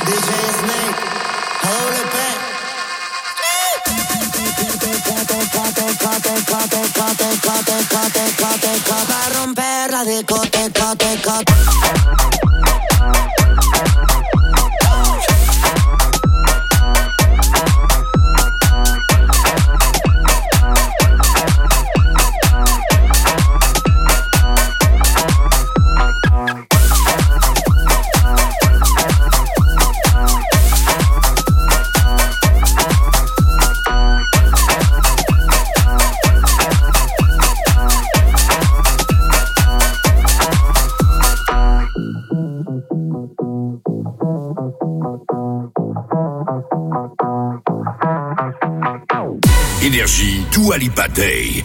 DJ Snake, hold it back. Va a romper la discoteca. Énergie, Dua Lipa Day.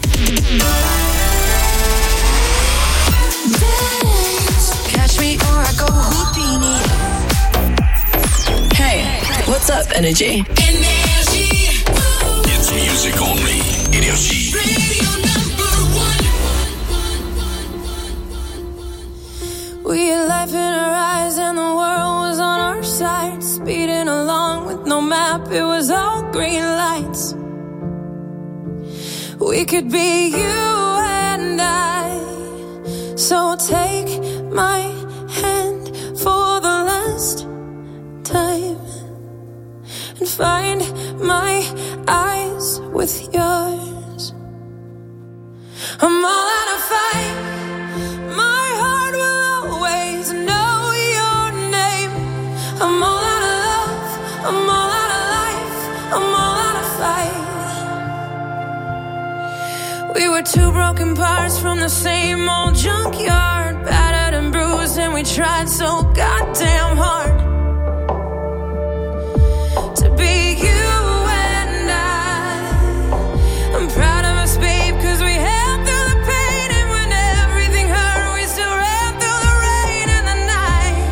Catch me or I go Houdini. Hey, what's up, Energy? Energy. It's music only. Énergie. Radio number one. We had life in our eyes and the world was on our side. Speeding along with no map, it was all green lights. We could be you and I. So take my hand for the last time and find my eyes with yours. I'm all out of fight. My heart will always know your name. I'm all out of love. I'm all out of life. I'm all out of fight. We were two broken parts from the same old junkyard, battered and bruised, and we tried so goddamn hard to be you and I'm proud of us, babe, 'cause we held through the pain, and when everything hurt, we still ran through the rain and the night.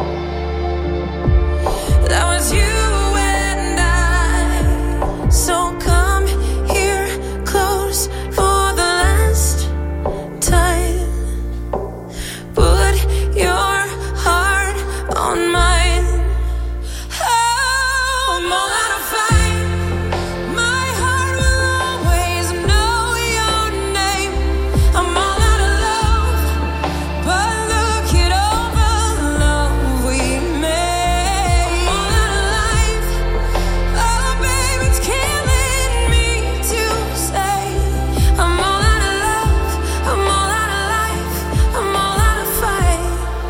That was you and I. So come here close for the last time. Put your heart on mine. Oh, I'm all out of fight. My heart will always know your name. I'm all out of love, but look it over the love we made. I'm all out of life. Oh, babe, it's killing me to say. I'm all out of love. I'm all out of life. I'm all out of fight.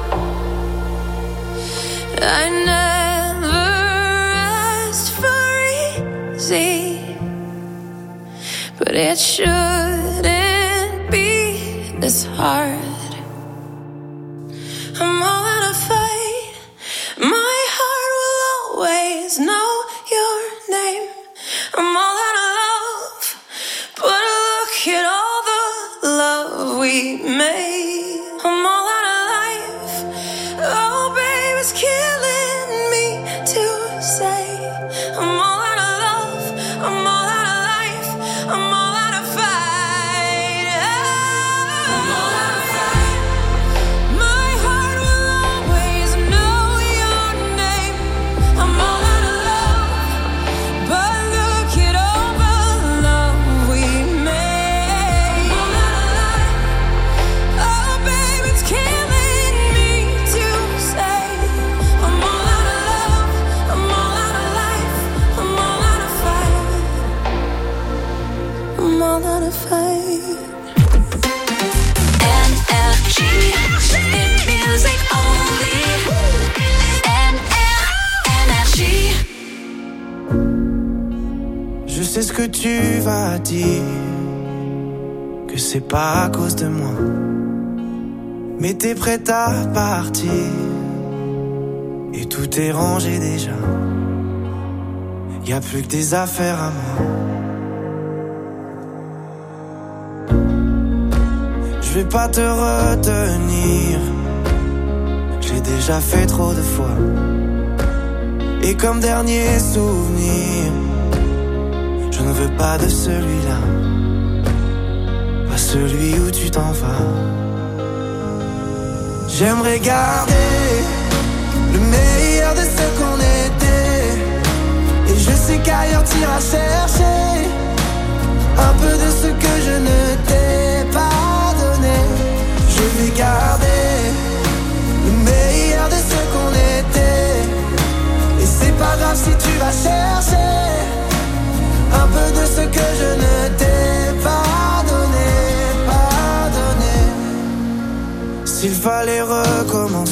I never asked for easy, but it shouldn't be this hard. I'm all out of fight. My heart will always know your name. I'm all out of love, but look at all the love we made. I'm all out of life. Oh, babe, it's killing me to say. I'm all out of love. I'm all out of life. I'm all out of fight. I'm all out of fight. My heart will always know your name. I'm all out of love, but look it over the love we made. I'm all out of life. Oh, babe, it's killing me to say. I'm all out of love. I'm all out of life. I'm all out of fight. I'm all out of fight. Energy, hit music only. Energy. Je sais ce que tu vas dire, que c'est pas à cause de moi, mais t'es prête à partir, et tout est rangé déjà. Y a plus que des affaires à moi. Je vais pas te retenir, j'ai déjà fait trop de fois. Et comme dernier souvenir, je ne veux pas de celui-là, pas celui où tu t'en vas. J'aimerais garder le meilleur de ce qu'on est.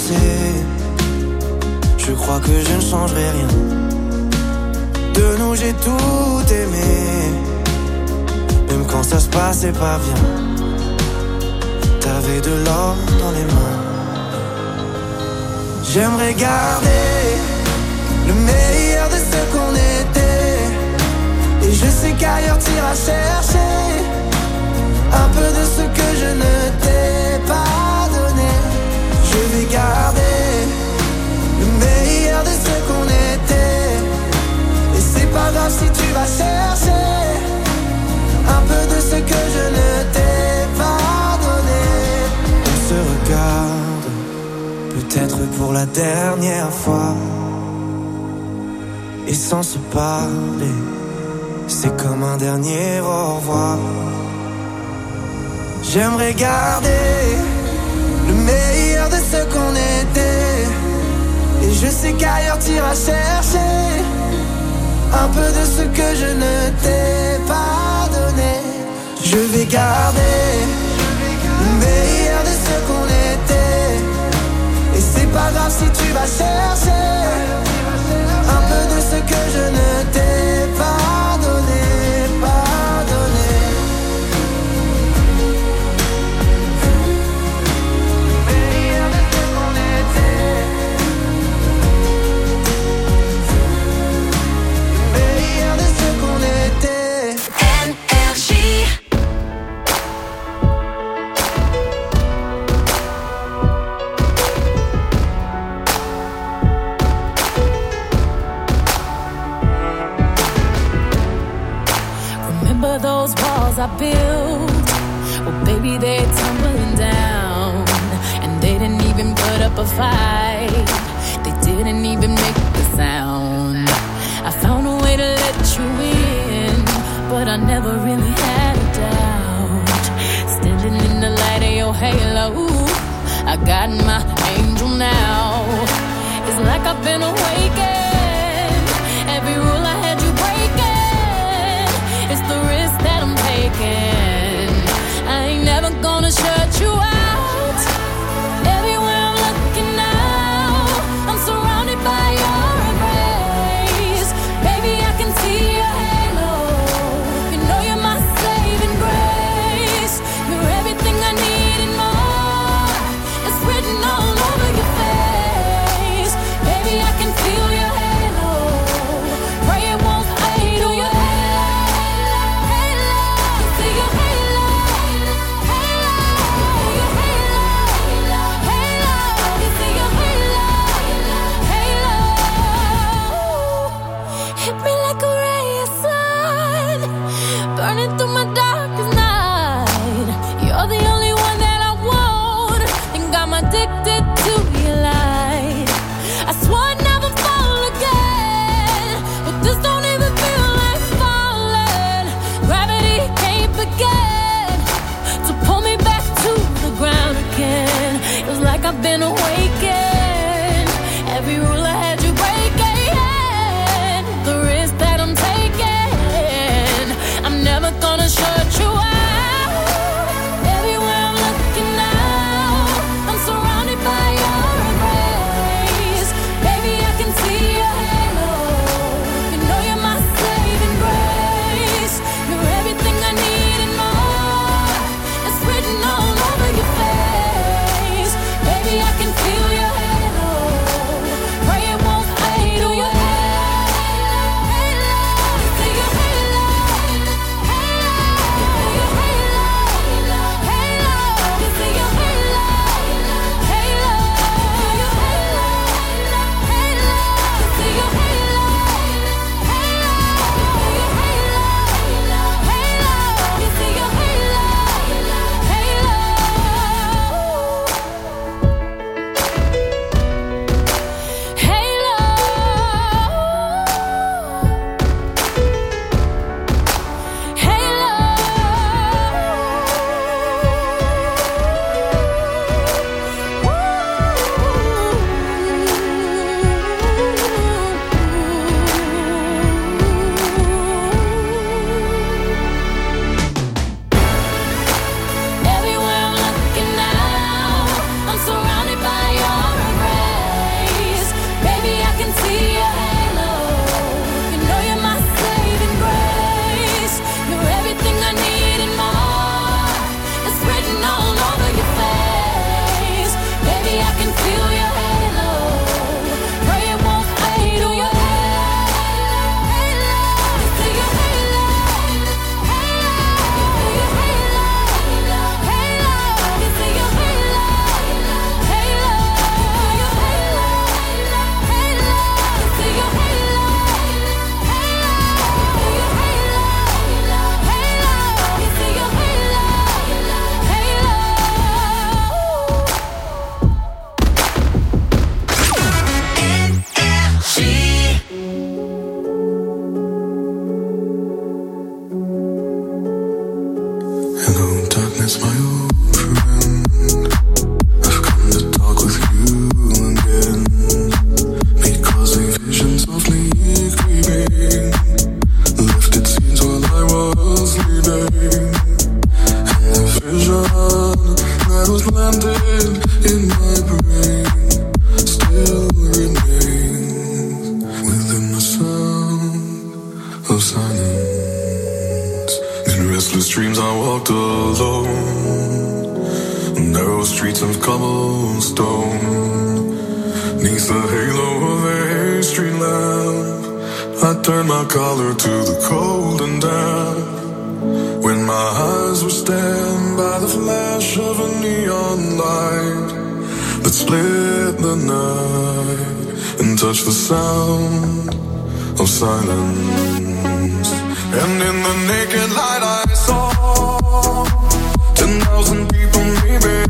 passé. Je crois que je ne changerai rien. De nous j'ai tout aimé, même quand ça se passait pas bien. T'avais de l'or dans les mains. J'aimerais garder le meilleur de ce qu'on était. Et je sais qu'ailleurs t'iras chercher un peu de ce que je ne t'ai pas donné. Je vais garder le meilleur de ce qu'on était. Et c'est pas grave si tu vas chercher un peu de ce que je ne t'ai pas donné. On se regarde, peut-être pour la dernière fois. Et sans se parler, c'est comme un dernier au revoir. J'aimerais garder le meilleur de ce qu'on était. Et je sais qu'ailleurs t'iras chercher un peu de ce que je ne t'ai pas donné. Je vais garder le meilleur de ce qu'on était. Et c'est pas grave si tu vas chercher un peu de ce que je ne t'ai pas donné, pas donné. Le meilleur de ce qu'on était. Le meilleur de ce qu'on était. Énergie. Remember those walls I built? Well, baby, they're tumbling down. And they didn't even put up a fight. They didn't even make a sound. I found a way to let you in, but I never really had a doubt. Standing in the light of your halo, I got my angel now. It's like I've been awakened. Every rule I had you breaking. It's the risk that I'm taking. I ain't never gonna shut you out. Everywhere I'm looking now, I'm surrounded by your embrace. Baby, I can see your halo. You know you're my saving grace. You're everything I need and more. It's written all over your face. Baby, I can feel your halo. Pray it won't fade. Oh, your halo, halo. See your halo, halo, your halo, halo. You see your halo, halo. Hit me like a ray of sun, burning through my darkest night. You're the only one that I want. Think I'm addicted to your light. I swore I'd never fall again, but this don't even feel like falling. Gravity can't begin to pull me back to the ground again. It was like I've been awakened. Every rule I had you breaking. The risk that I'm taking, I'm never gonna shut you out. Everywhere I'm looking now, I'm surrounded by your embrace. Baby, I can see your halo. You know you're my saving grace. You're everything I need and more. It's written all over your face. Baby, I can feel walked alone, narrow streets of cobblestone, neath the halo of a street lamp, I turned my collar to the cold and damp. When my eyes were stabbed by the flash of a neon light that split the night and touched the sound of silence. And in the naked light I saw 10,000 people maybe,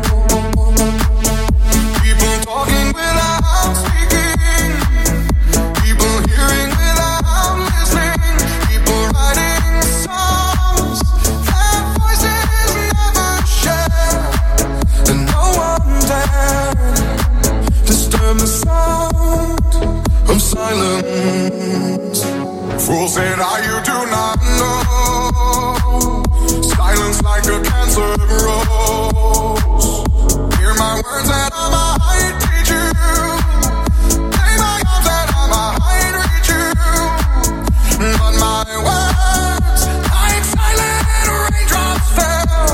people talking without speaking, people hearing without listening, people writing songs that voices never share, and no one dared disturb the sound of silence. Fools said, you do not know. Silence like a cancer grows. Hear my words that I might teach you. Lay my arms that I might reach you. But my words, like silent raindrops fell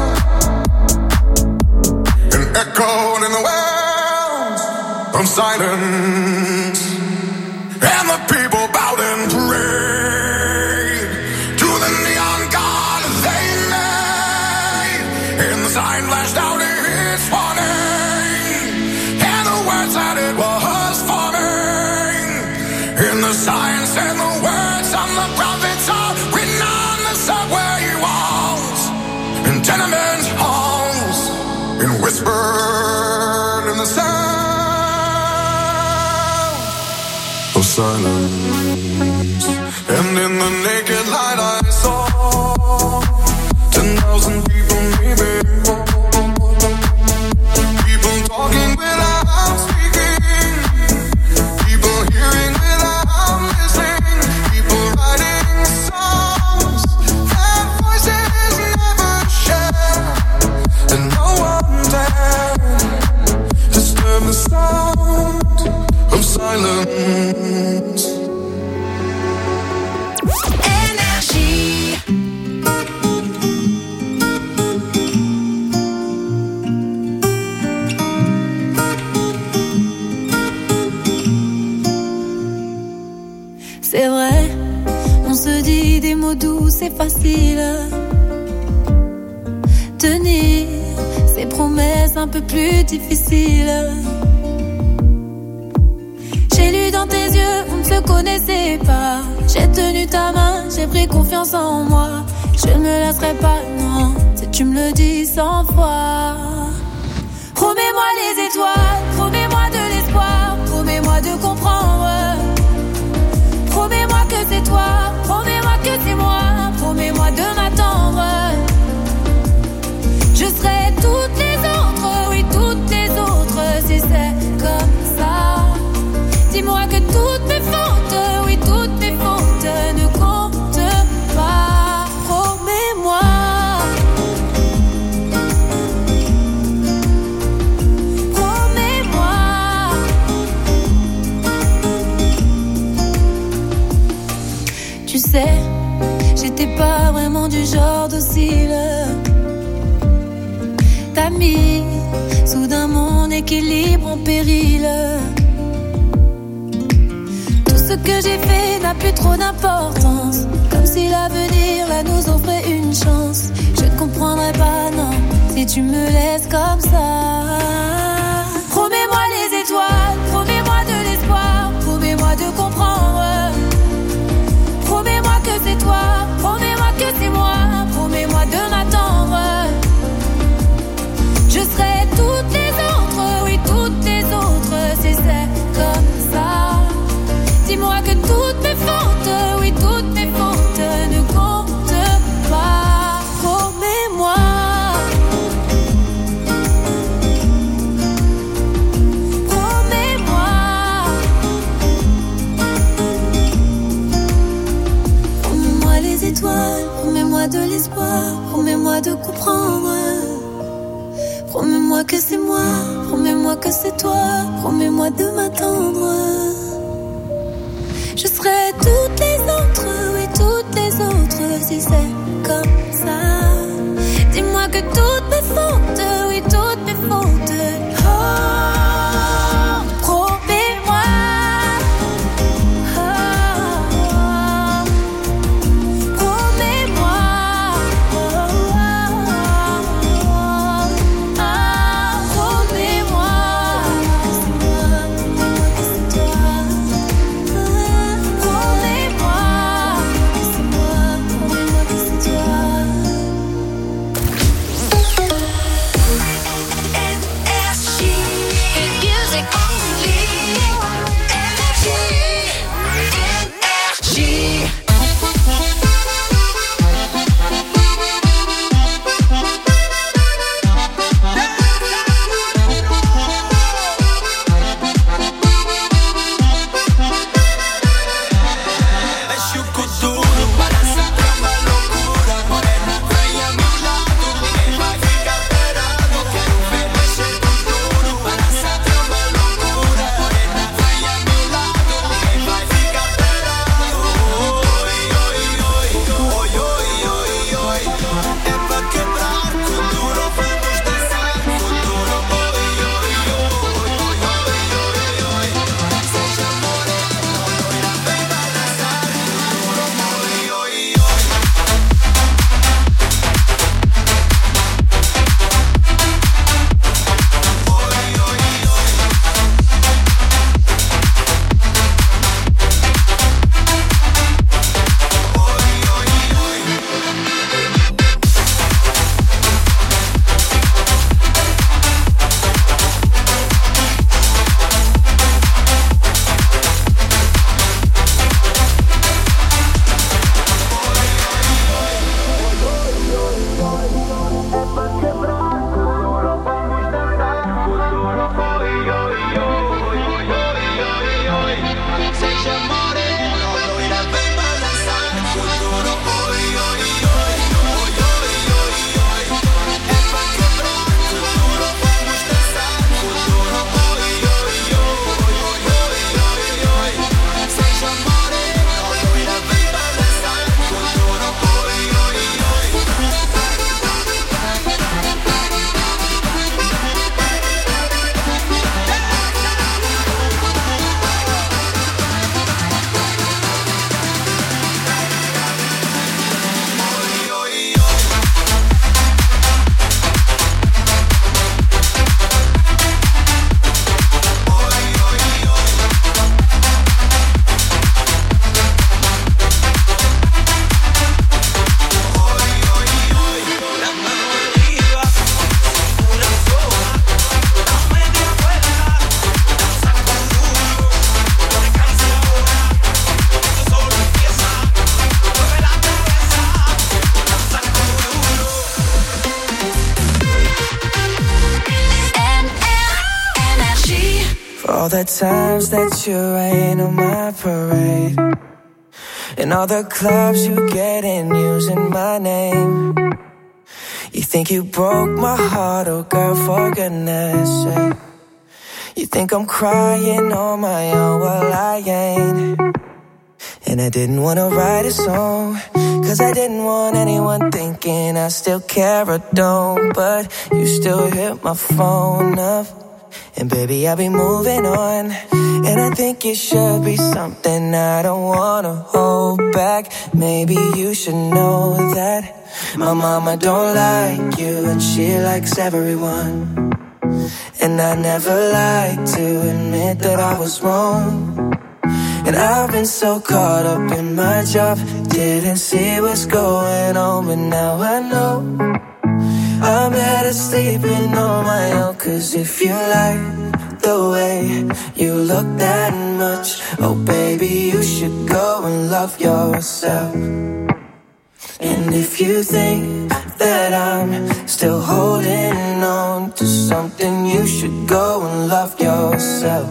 and echoed in the wells of silence. And the people bowed and prayed to the neon god they made. And the sign flashed out its warning, and the words that it was forming. And the sign said the words on the prophets are written on the subway walls, in tenement halls, and whispered in the sound of silence. And in the naked light I saw 10,000 people maybe, people talking without speaking, people hearing without listening, people writing songs that voices never share, and no one dared disturb the sound of silence. Énergie. C'est vrai, on se dit des mots doux, c'est facile. Tenir ces promesses un peu plus difficiles. J'ai lu dans tes yeux, on ne se connaissait pas. J'ai tenu ta main, j'ai pris confiance en moi. Je ne me laisserai pas, non, si tu me le dis 100 fois. Promets-moi les étoiles, promets-moi de l'espoir, promets-moi de comprendre. Promets-moi que c'est toi, promets-moi que c'est moi, promets-moi de m'attendre. Je serai toutes les autres, oui toutes les autres, si c'est comme ça. Dis-moi que toutes mes fautes, oui toutes mes fautes ne comptent pas. Promets-moi. Promets-moi. Tu sais, j'étais pas vraiment du genre docile. T'as mis soudain mon équilibre en péril. Ce que j'ai fait n'a plus trop d'importance, comme si l'avenir là nous offrait une chance. Je ne comprendrai pas, non, si tu me laisses comme ça. Promets-moi les étoiles, promets-moi de l'espoir, promets-moi de comprendre. Promets-moi que c'est toi, promets-moi que c'est moi, promets-moi de m'attendre. Je serai toutes les autres, oui toutes les autres, si c'est comme ça. Dis-moi que toutes mes fautes, oui toutes mes fautes ne comptent pas. Promets-moi. Promets-moi. Promets-moi les étoiles, promets-moi de l'espoir, promets-moi de comprendre. Promets-moi que c'est moi, promets-moi que c'est toi, promets-moi de m'attendre. Je serai toutes les autres, oui toutes les autres, si c'est comme ça. all the times that you rain on my parade, and all the clubs you get in using my name. You think you broke my heart, oh girl, for goodness sake. You think I'm crying on my own, well I ain't. And I didn't wanna write a song, cause I didn't want anyone thinking I still care or don't. But you still hit my phone up, and baby, I'll be moving on. And I think it should be something I don't wanna hold back. Maybe you should know that my mama don't like you, and she likes everyone. And I never like to admit that I was wrong. And I've been so caught up in my job, didn't see what's going on, but now I know I'm better sleeping on my own. Cause if you like the way you look that much, oh baby, you should go and love yourself. And if you think that I'm still holding on to something, you should go and love yourself.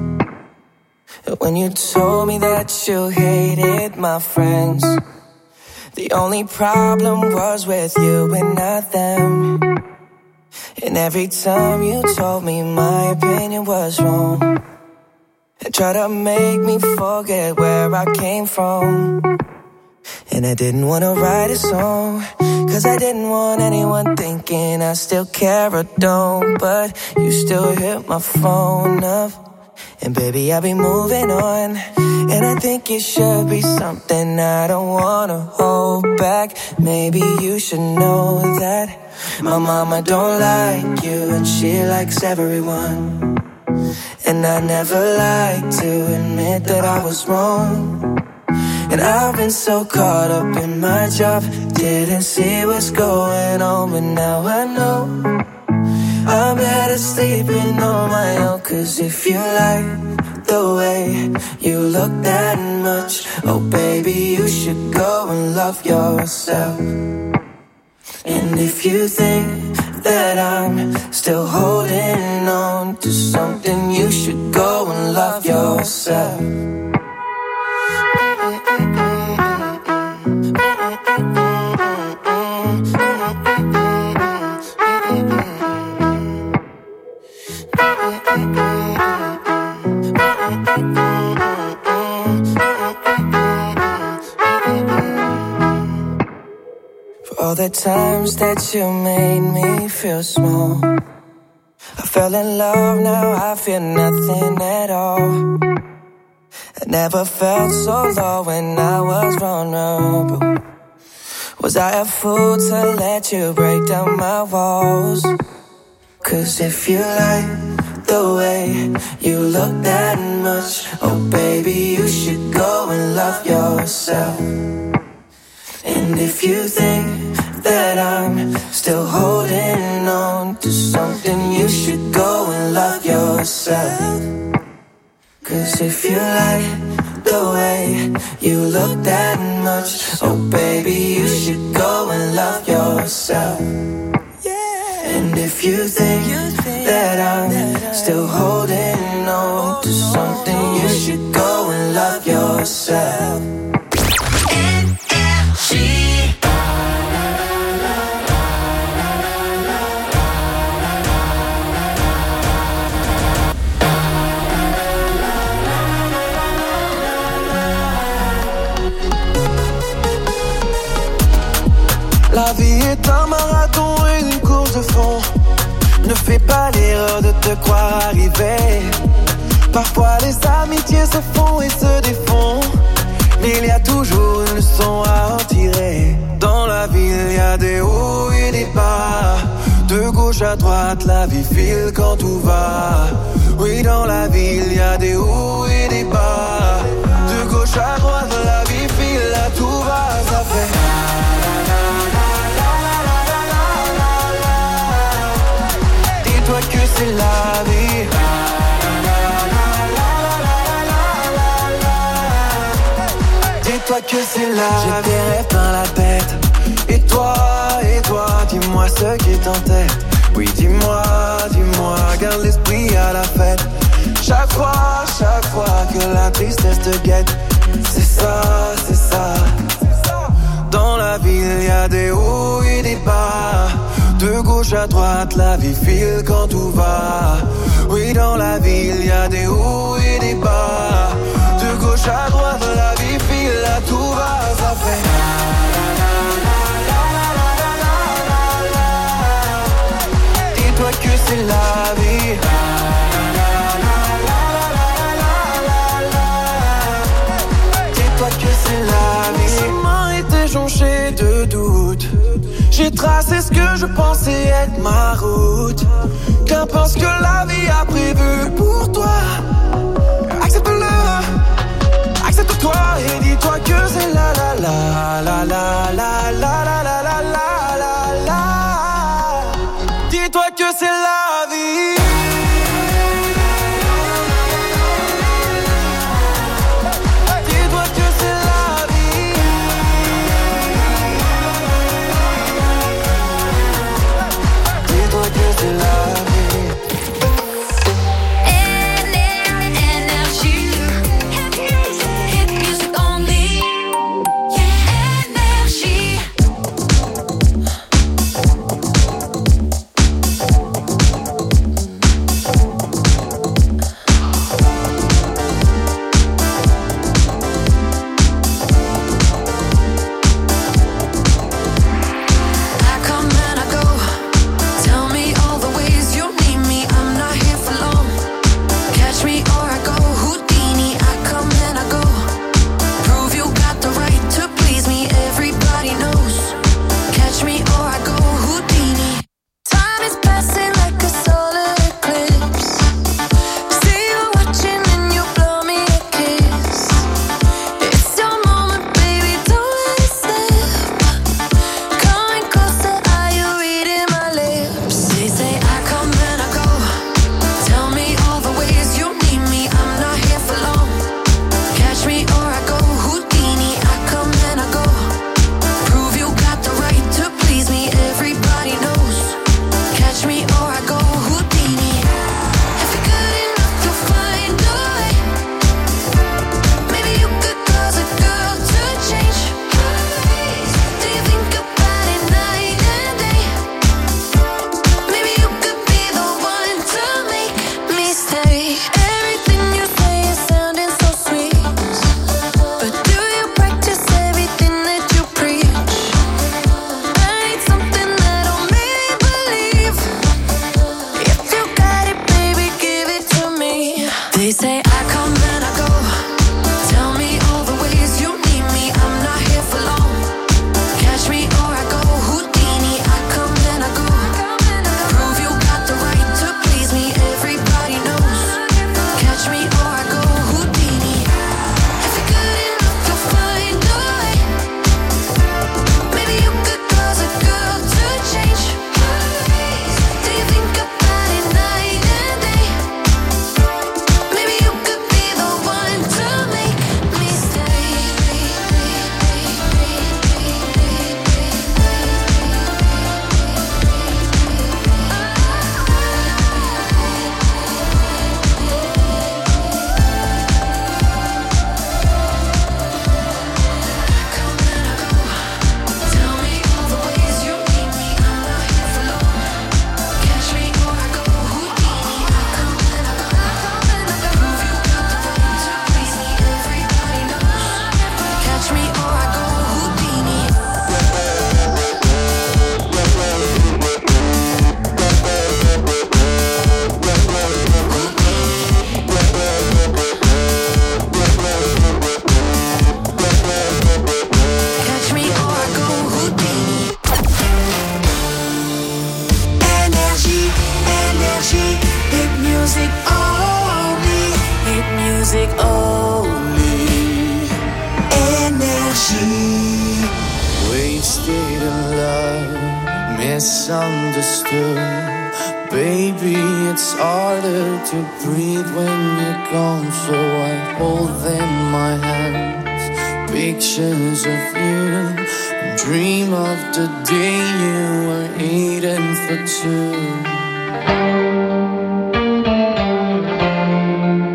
When you told me that you hated my friends, the only problem was with you and not them. And every time you told me my opinion was wrong, and tried to make me forget where I came from. And I didn't wanna write a song, cause I didn't want anyone thinking I still care or don't. But you still hit my phone up, and baby, I'll be moving on. And I think it should be something I don't wanna hold back. Maybe you should know that my mama don't like you, and she likes everyone. And I never like to admit that I was wrong. And I've been so caught up in my job, didn't see what's going on, but now I know I'm better sleeping on my own. Cause if you like the way you look that much, oh baby, you should go and love yourself. And if you think that I'm still holding on to something, you should go and love yourself. For all the times that you made me feel small, I fell in love, now I feel nothing at all. I never felt so low when I was vulnerable. Was I a fool to let you break down my walls? Cause if you like the way you look that much, oh baby, you should go and love yourself. And if you think that I'm still holding on to something, you should go and love yourself. Cause if you like the way you look that much, oh baby, you should go and love yourself. And if you think that I'm still holding on to something, you should go and love yourself. La vie est un marathon et une course de fond. Ne fais pas l'erreur de te croire arrivé. Parfois les amitiés se font et se défont, mais il y a toujours une leçon à en tirer. Dans la vie il y a des hauts et des bas. De gauche à droite la vie file quand tout va. Oui, dans la vie il y a des hauts et des bas. De gauche à droite la vie file, là tout va, ça fait. Dis-toi que c'est la vie. Dis-toi que c'est la vie. J'ai des rêves dans la tête. Et toi, dis-moi ce qui est en tête. Oui, dis-moi, garde l'esprit à la fête. chaque fois que la tristesse te guette. C'est ça. Dans la ville, y a des hauts et des bas. De gauche à droite, la vie file quand tout va. Oui, dans la ville, y a des hauts et des bas. De gauche à droite, la vie file, là tout va, ça fait. Dis-toi que c'est la vie. Dis-toi que c'est la vie. Ce chemin était jonché de doutes. J'ai tracé ce que je pensais être ma route. Qu'importe ce que la vie a prévu pour toi. Accepte-le, accepte-toi et dis-toi que c'est la la la la la la la la la la la la. Dis-toi que c'est la vie. Dis-toi que c'est la vie. Dis-toi que c'est la vie. Énergie, hit music only. Énergie. music only. Energy. Wasted in love, misunderstood. Baby, it's harder to breathe when you're gone, so I hold in my hands pictures of you and dream of the day you were eating for two.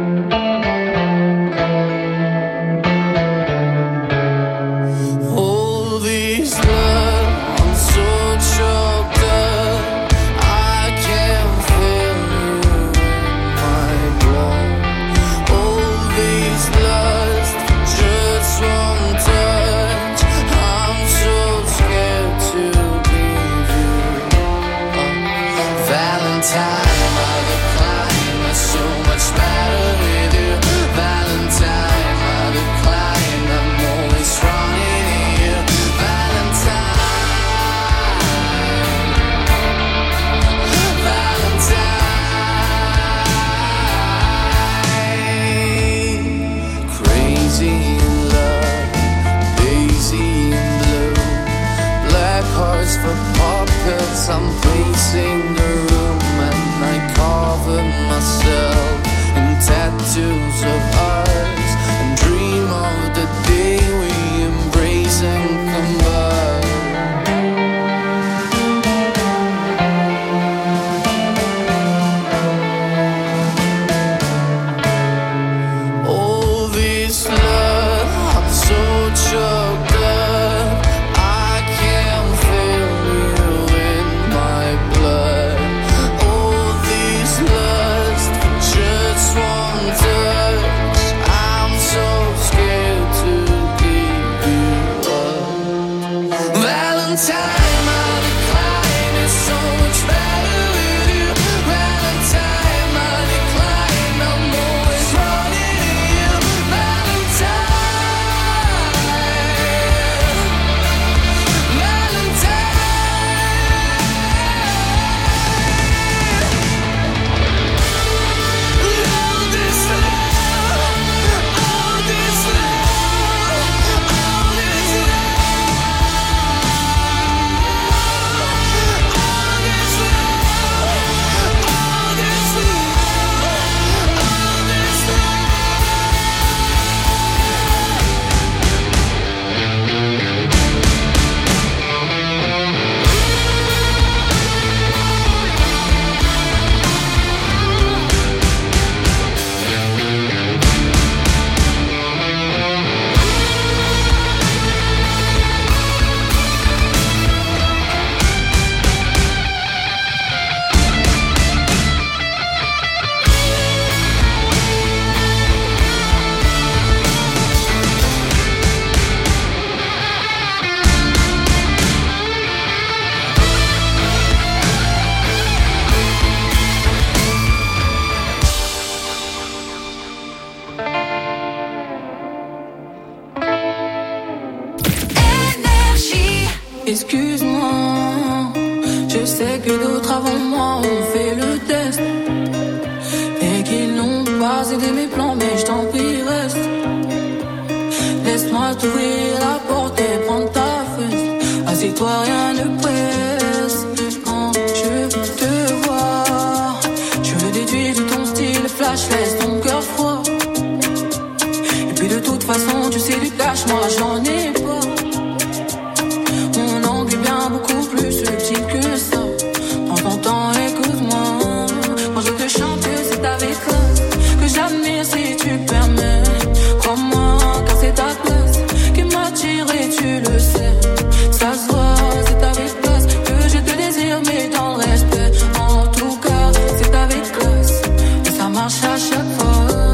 excuse-moi. Je sais que d'autres avant moi ont fait le test et qu'ils n'ont pas aidé mes plans, mais je t'en prie reste. Laisse-moi t'ouvrir la porte et prendre ta fesse. Assieds-toi, rien ne presse. Quand je te vois, je veux déduire de ton style flash, laisse ton cœur froid. Et puis de toute façon, tu sais du cash, moi j'en ai pas. Mon angle est bien beaucoup plus subtil que ça. Prends ton temps, écoute-moi. Quand je te chante, c'est avec classe que j'admire si tu permets. Crois-moi, car c'est ta classe qui m'attire et tu le sais. Ça se voit, c'est avec classe que je te désire, mais dans le respect. En tout cas, c'est avec classe et ça marche à chaque fois.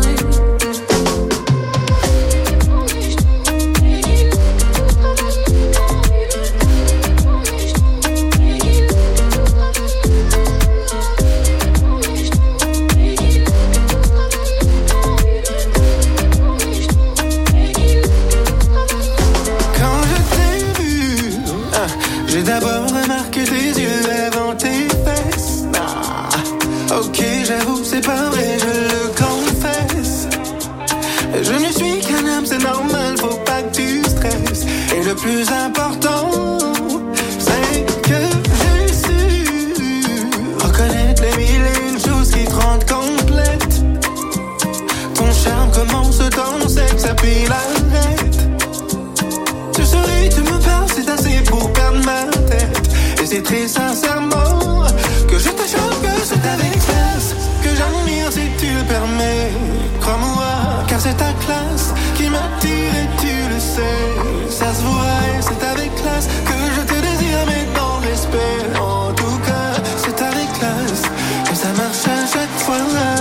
J'ai d'abord remarqué tes yeux avant tes fesses. Ok, j'avoue, c'est pas vrai, je le confesse. Je ne suis qu'un homme, c'est normal, faut pas que tu stresses. Et le plus important, c'est que j'ai su reconnaître les mille et une choses qui te rendent complète. Ton charme commence dans sexe, puis l'arrête. Tu souris, tu me parles, c'est assez pour perdre ma tête. Et c'est très sincèrement que je te chante, que c'est avec classe que j'admire si tu le permets. Crois-moi, car c'est ta classe qui m'attire et tu le sais. Ça se voit et c'est avec classe que je te désire, mais dans le respect. En tout cas, c'est avec classe et ça marche à chaque fois.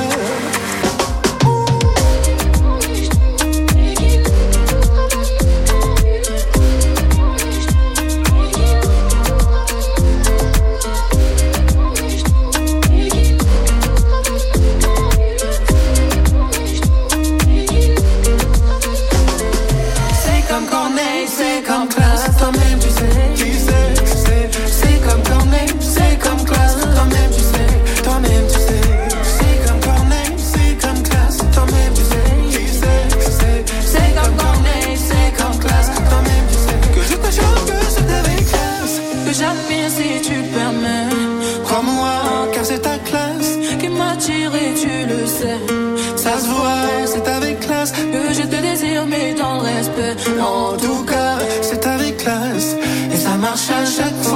C'est comme classe, toi-même tu sais, c'est comme Corneille, c'est comme classe, toi-même tu sais, c'est comme Corneille, c'est comme classe, toi-même tu sais, c'est comme Corneille, c'est comme classe, toi-même tu sais, que je te chante, que c'est avec classe, que j'admire si tu le permets, crois-moi, car c'est ta classe qui m'attire et tu le sais, ça se voit, c'est avec classe, que je te désire mais dans le respect, en tout cas, c'est avec classe et ça marche à chaque fois.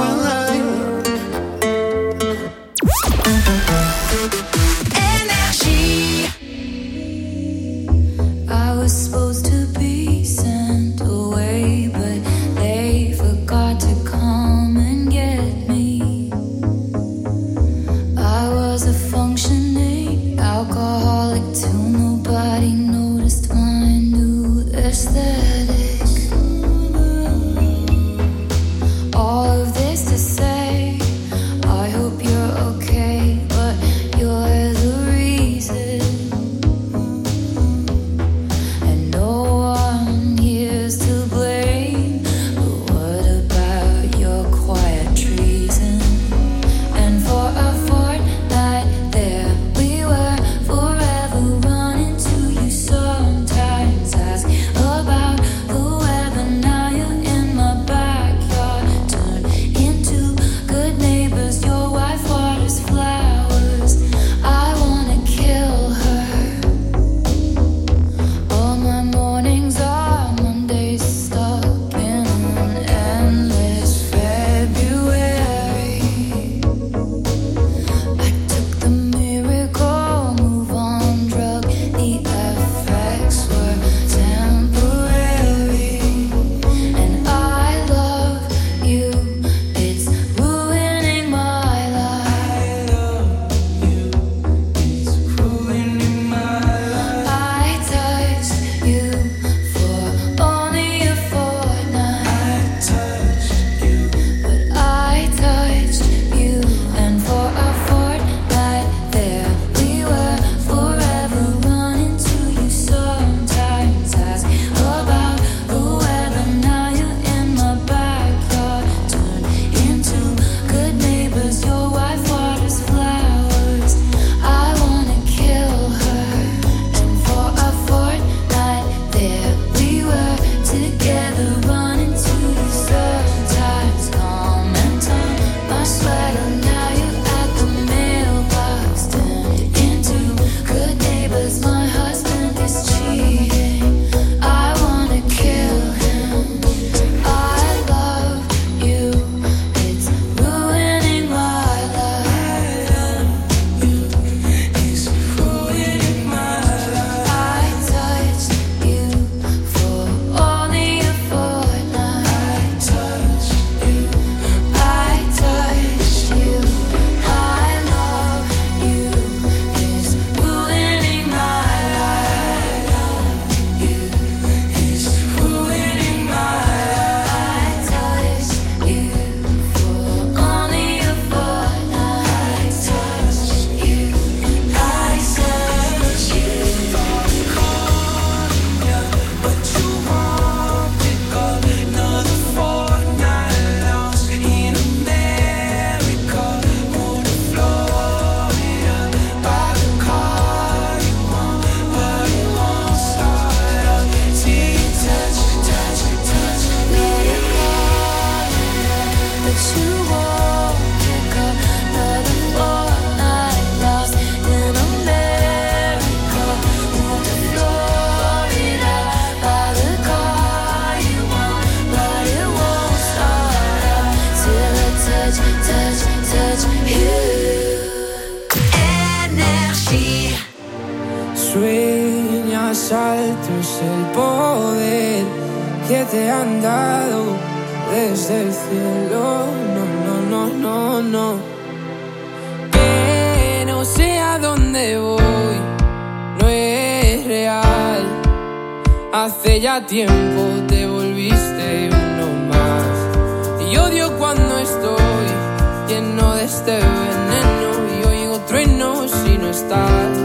Énergie. I was supposed to be sent away, but they forgot to come and get me. I was a functioning alcoholic till nobody noticed my new aesthetic. All of this to say, I hope you're okay, but you're the reason. And no one here's to blame, but what about your quiet treason? And for a fortnight there we were, forever running to you, sometimes ask about el poder que te han dado desde el cielo. No. Que no sé a dónde voy, no es real. Hace ya tiempo te volviste uno más. Y odio cuando estoy lleno de este veneno y oigo truenos si no estás.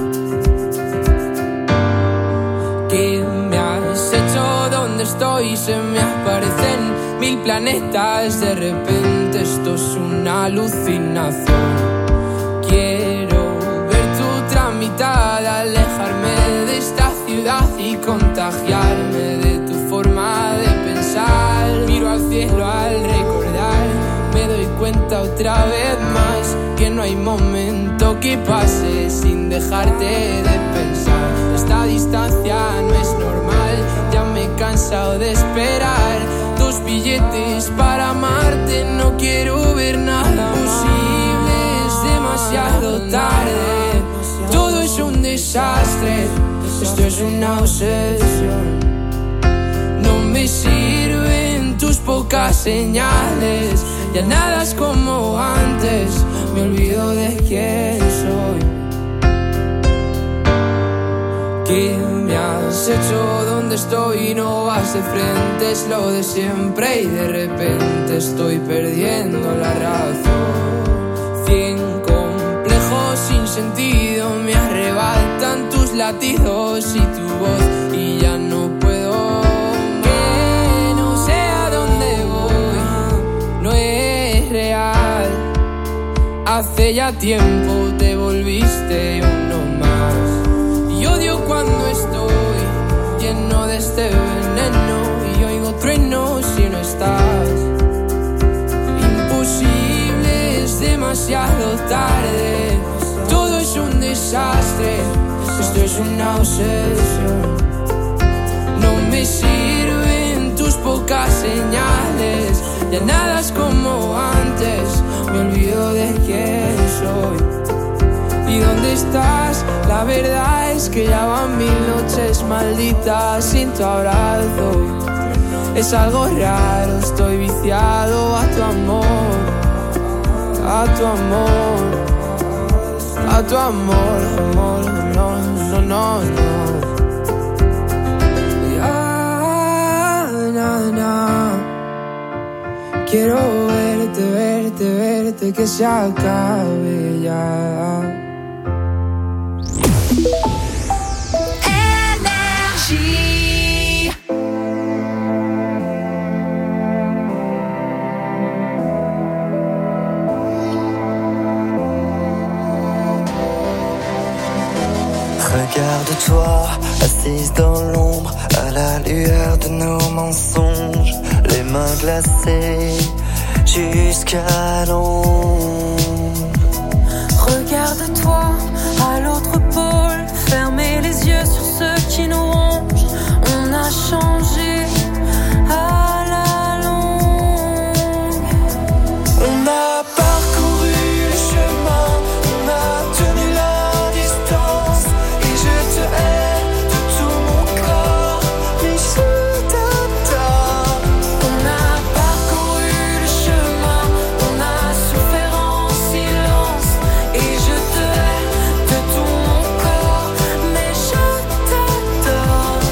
¿Qué me has hecho? ¿Dónde estoy? Se me aparecen 1000 planetas. De repente esto es una alucinación. Quiero ver tu otra mitad, alejarme de esta ciudad y contagiarme de tu forma de pensar. Miro al cielo al recordar, me doy cuenta otra vez más que no hay momento que pase sin dejarte de pensar. Esta distancia no es normal, ya me he cansado de esperar. 2 billetes para amarte, no quiero ver nada posible, es demasiado tarde. Todo es un desastre, esto es una obsesión. No me sirven tus pocas señales, ya nada es como antes, me olvido de quién soy. ¿Qué me has hecho? ¿Dónde estoy? No vas de frente, es lo de siempre y de repente estoy perdiendo la razón. 100 complejos sin sentido me arrebatan tus latidos y tu voz y ya no puedo. Que no sé a dónde voy, no es real. Hace ya tiempo te volviste uno más. Y odio cuando estoy lleno de este veneno y oigo truenos si no estás. Imposible, es demasiado tarde. Todo es un desastre, esto es una obsesión. No me sirven tus pocas señales, ya nada es como antes, me olvido de quién soy. ¿Y dónde estás? La verdad es que ya van 1000 noches malditas sin tu abrazo. Es algo raro, estoy viciado a tu amor, a tu amor, a tu amor, amor, no. Ya, quiero verte, que se acabe ya. Regarde-toi, assise dans l'ombre, à la lueur de nos mensonges, les mains glacées jusqu'à l'ombre. Regarde-toi à l'autre pôle, fermez les yeux sur ceux qui nous rongent. On a changé à la longue. On a parcouru le chemin, on a tenu la distance, et je te hais de tout mon corps, mais je t'attends. On a parcouru le chemin, on a souffert en silence, et je te hais de tout mon corps, mais je t'adore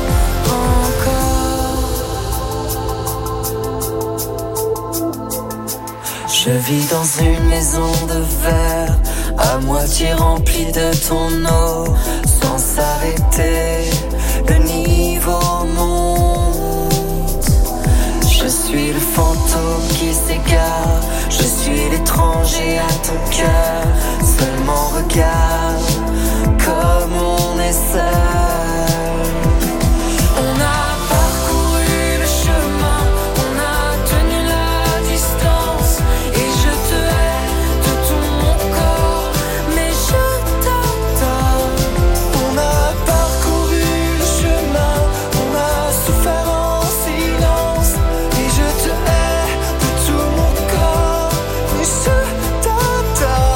encore. Je vis dans une maison de verre, à moitié remplie de ton eau, sans s'arrêter, le niveau monte. Je suis le fantôme qui s'égare, je suis l'étranger à ton cœur. Seulement regarde comme on est seul. On a parcouru le chemin, on a tenu la distance, et je te hais de tout mon corps, mais je t'adore. On a parcouru le chemin, on a souffert en silence, et je te hais de tout mon corps, mais je t'adore.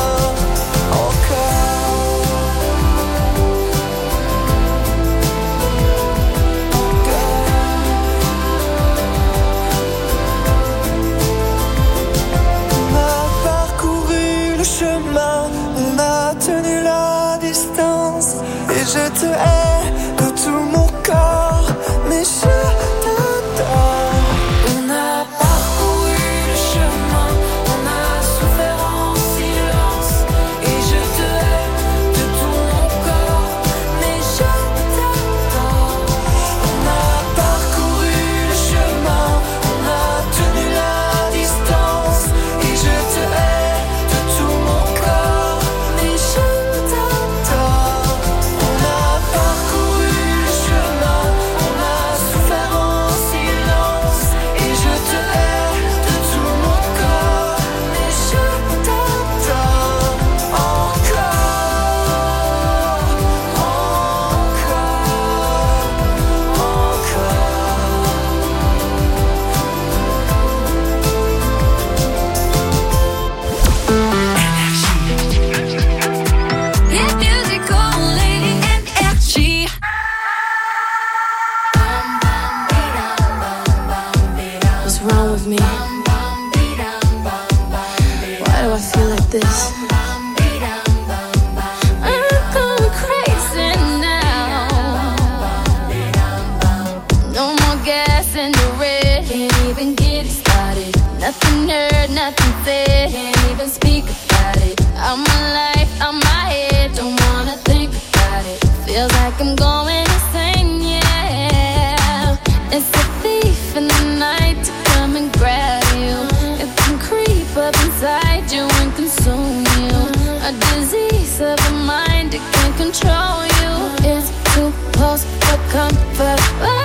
with me? Why do I feel like this? Nothing heard, nothing said, can't even speak about it. I'm alive, I'm my head, don't wanna think about it. Feels like I'm going insane, yeah. It's a thief in the night to come and grab you. It can creep up inside you and consume you. A disease of the mind, it can control you. It's too close for comfort.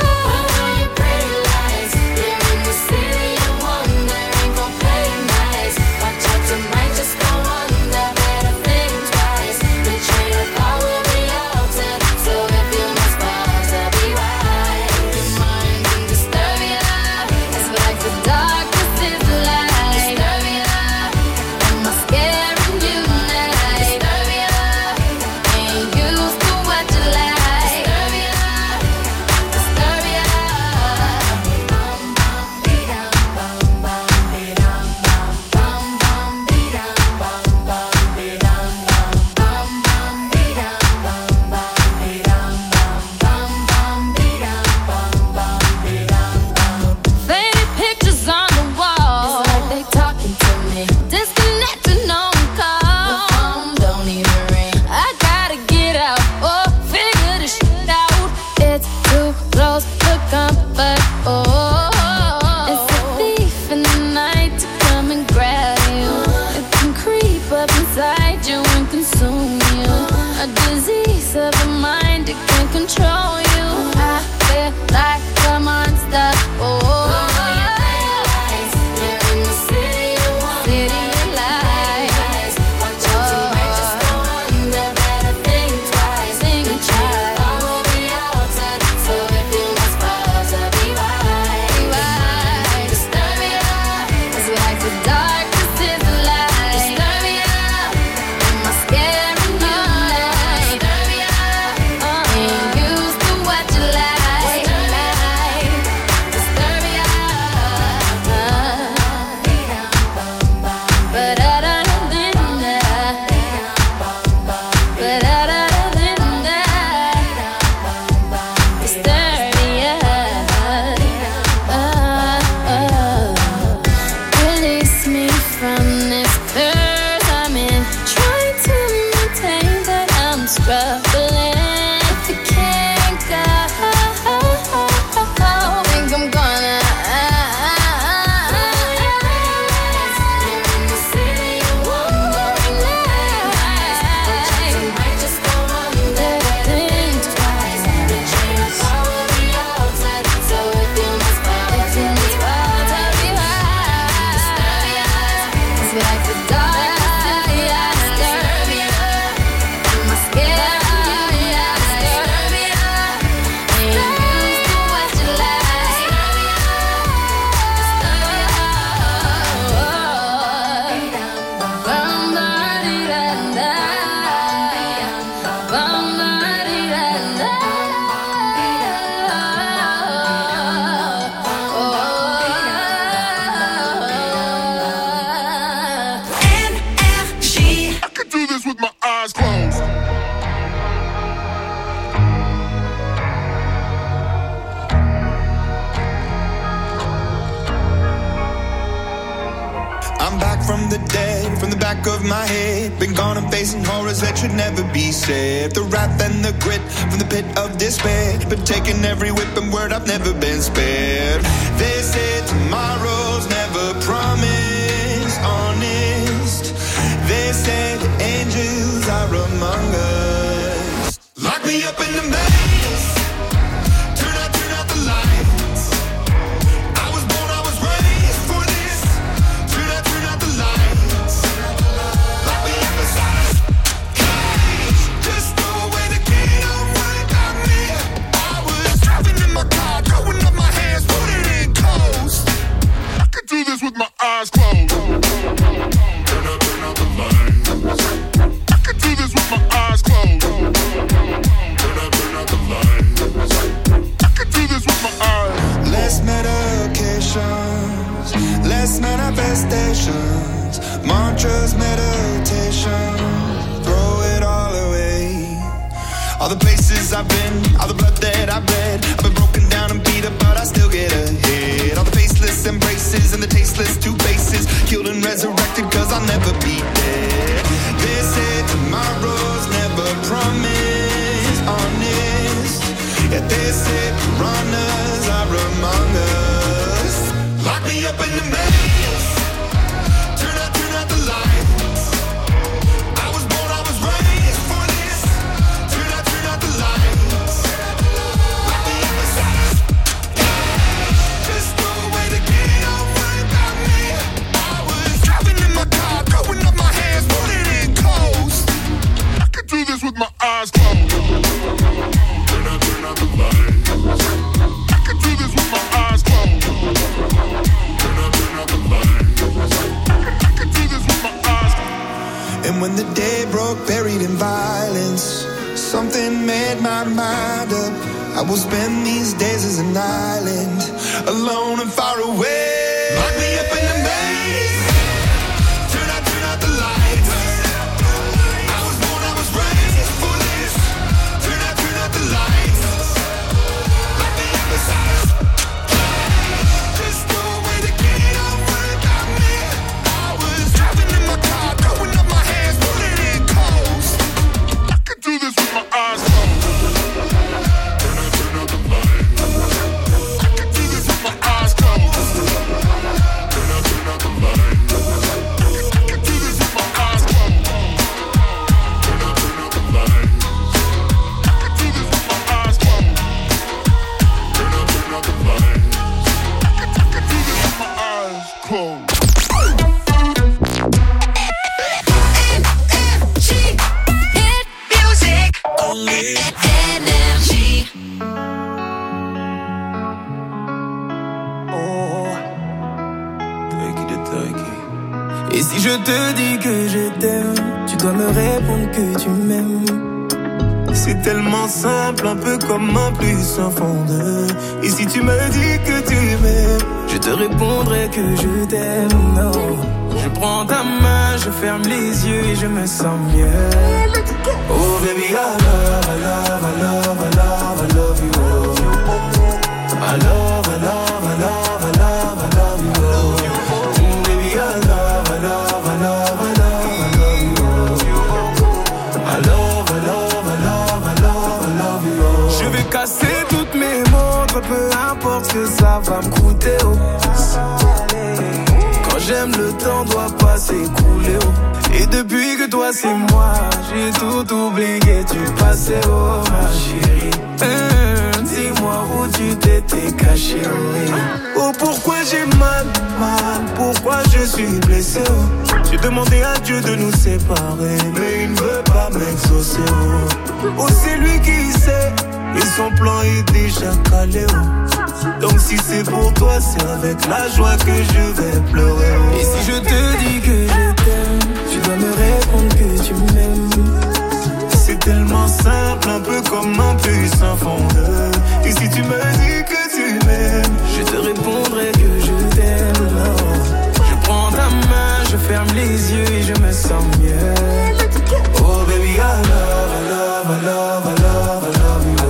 The wrath and the grit from the pit of despair, but taking every whip and word, I've never been spared. They say tomorrow's never promised, honest. They say the angels are among us. Lock me up in the maze, turn out the lights. I was born, I was raised for this. Turn out the lights. Lock me up inside. Just throw away the key, don't worry about me. I was driving in my car, throwing up my hands, put it in stations, mantras, meditation, throw it all away. All the places I've been, all the blood that I've bled, I've been broken down and beat up, but I still get ahead. All the faceless embraces and the tasteless two faces, killed and resurrected, cause I'll never be dead. They say tomorrow's never promised, honest. Yet they say piranhas are among us. Lock me up in the maze, turn out the lights. I was born, I was raised for this. Turn out the lights. Lock me up inside. Just throw away the key, don't worry about me. I was driving in my car, throwing up my hands, pulling in close. I could do this with my eyes closed. Turn out the lights. I could do this with my eyes closed. Turn out the lights. I could do this with my eyes closed. And when the day broke, buried in violence, something made my mind up. I will spend these days as an island, alone and far away. Lock me up in the maze. Turn out the lights. I was born, I was raised for this. Turn out the lights. Lock me up inside. Just throw away the key, don't worry about me. I was driving in my car, throwing up my hands, pulling in close. I could do this with my eyes closed. Turn out the lights. I could do this with my eyes closed. Turn out the lights. I could do this with my eyes closed. Turn out the lights. I could do this with my eyes closed. Turn out the lights. I could do this with my eyes closed. Hit music only. Énergie. Et si je te dis que je t'aime, tu dois me répondre que tu m'aimes. C'est tellement simple, un peu comme un plus un fond de. Et si tu me dis que tu m'aimes, je te répondrai que je t'aime. Non, je prends ta main, je ferme les yeux et je me sens mieux. Oh baby, I love, I love, I love, I love, I love you. I love, I love, I love, I love, I love you. Oh baby, I love, I love, I love, I love, I love you. I love, I love, I love, I love, I love you. Je vais casser toutes mes montres, peu importe ce que ça va me coûter. Oh. Quand j'aime, le temps doit pas s'écouler. Oh. Et depuis que toi c'est moi, j'ai tout oublié, tu passais, oh ma chérie. Dis-moi où tu t'étais caché, oh pourquoi j'ai mal, pourquoi je suis blessé, oh. J'ai demandé à Dieu de nous séparer, mais il ne veut pas m'exaucer, oh c'est lui qui sait, et son plan est déjà calé, oh. Donc si c'est pour toi, c'est avec la joie que je vais pleurer, oh. Et si je te dis que je t'aime, tu dois me répondre que tu m'aimes. C'est tellement simple, un peu comme un puissant fondeur. Et si tu me dis que tu m'aimes, je te répondrai que je t'aime. Je prends ta main, je ferme les yeux et je me sens mieux. Oh baby, I love, I love, I love, I love, I love you.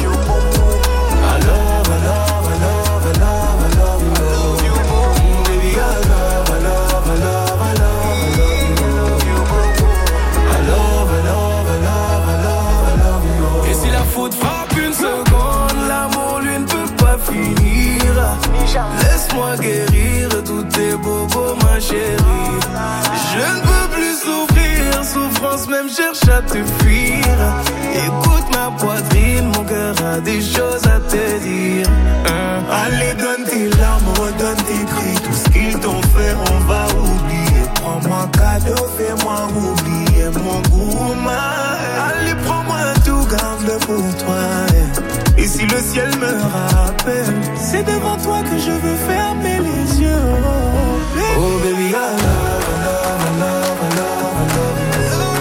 I love, I love, I love, I love, I love you. Baby, I love, I love, I love, I love, I love you. I love, I love, I love, I love, I love you. Et si la faute frappe une seconde, l'amour lui ne peut pas finir. Laisse-moi guérir tous tes bobos, ma chérie. Je ne peux plus souffrir, souffrance même cherche à te fuir. Écoute ma poitrine, mon cœur a des choses à te dire. Allez, donne tes larmes, redonne tes cris. Tout ce qu'ils t'ont fait, on va oublier. Prends-moi un cadeau, fais-moi oublier mon goût. Allez, prends-moi tout, garde-le pour toi. Et si le ciel me rappelle, c'est devant toi que je veux fermer les yeux. Oh baby, I love, I love, I love, I love, I love you.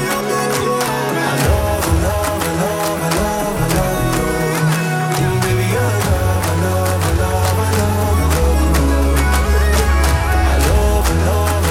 I love, I love, I love, I love, I love you. Baby, I love, I love, I love, I love, I love you. I love, I love,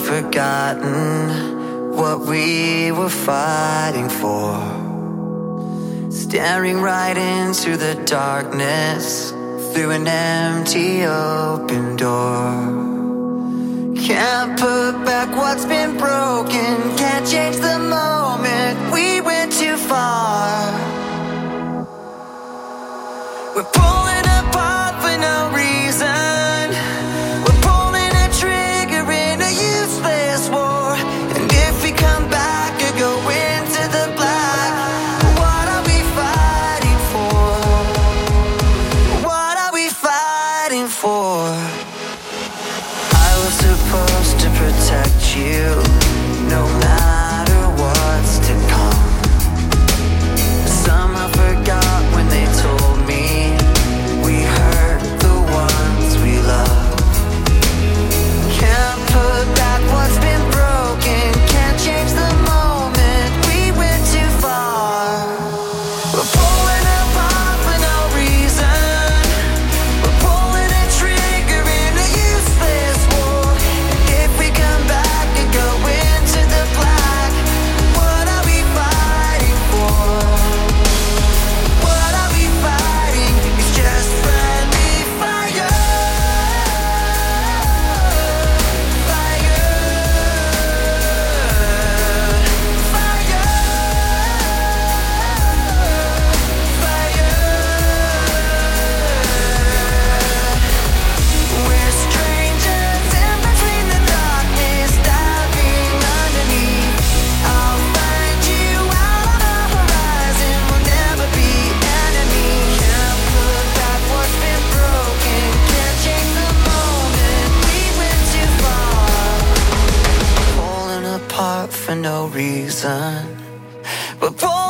forgotten what we were fighting for. Staring right into the darkness through an empty open door. Can't put back what's been broken, can't change the moment we went too far. We're pulling apart for no reason. We're pulling a trigger in a useless war. And if we come back or go into the black, what are we fighting for? What are we fighting for? I was supposed to protect you, no matter what's to come. Somehow forgot when they told me we hurt the ones we love. Can't put back what's been broken, can't change the moment we went too far. We're pulling apart for no reason. We're pulling a trigger in a useless war. And if we come back and go into the black, what are we fighting for? What are we fighting? It's just friendly fire. Fire. Fire. Fire. We're strangers in between the darkness, diving underneath. I'll find you out on the horizon, we'll never be enemies. Can't put back what's been broken, can't change the moment we went too far. Falling apart for no reason. We're